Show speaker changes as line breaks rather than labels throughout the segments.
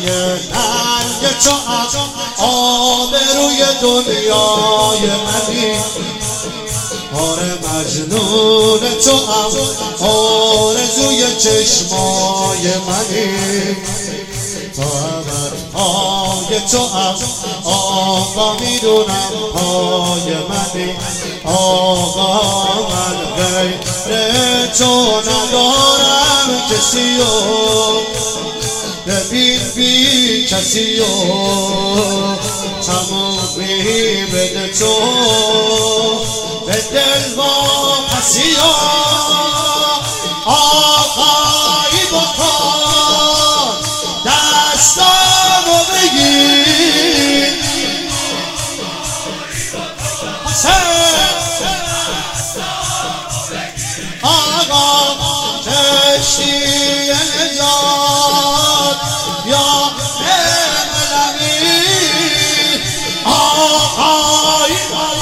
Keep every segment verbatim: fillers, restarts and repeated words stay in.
ننگ چو آبروی دنیای منی آره مجنون تو آرزوی چشمای منی تا ابدهای تو آقا میدونم پای منی آقا من غیر تو ندارم کسیو ببین بی کسیو تمامی بده تو به دل واپسی آقایی بکن دستامو بگیر آقا کشتی نجات یا ملمی آقایی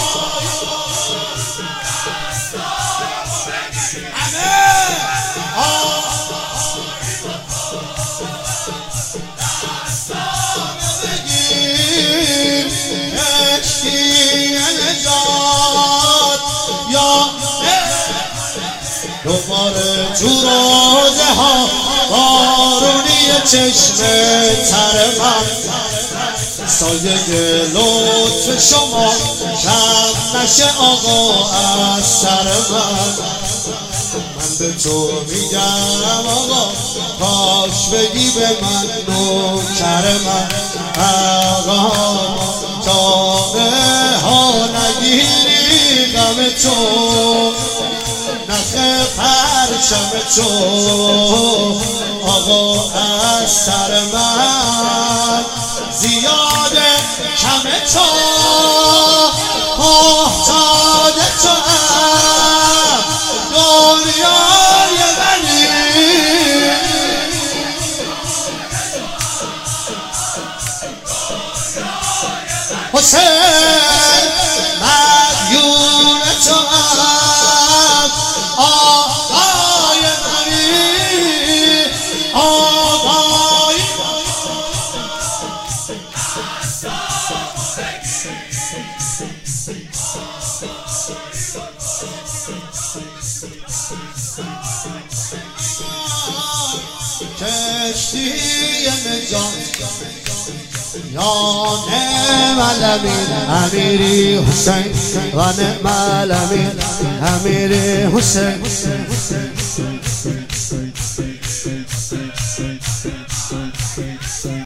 دوباره تو روزه ها بارونی چشم تر من سایه لطف شما کم نشه آقا از سر من من به تو میگم آقا کاش بگی به من نوکر من آقا تا ها نگیری غم تو نخ پرچم تو آقا از سر من زیاده کم تو محتاج تو هم دنیای منی حسین مدیون تو هم آقای منی آقای کشتی نجات یا نعم الامین امیری حسین و نعم الامین امیری حسین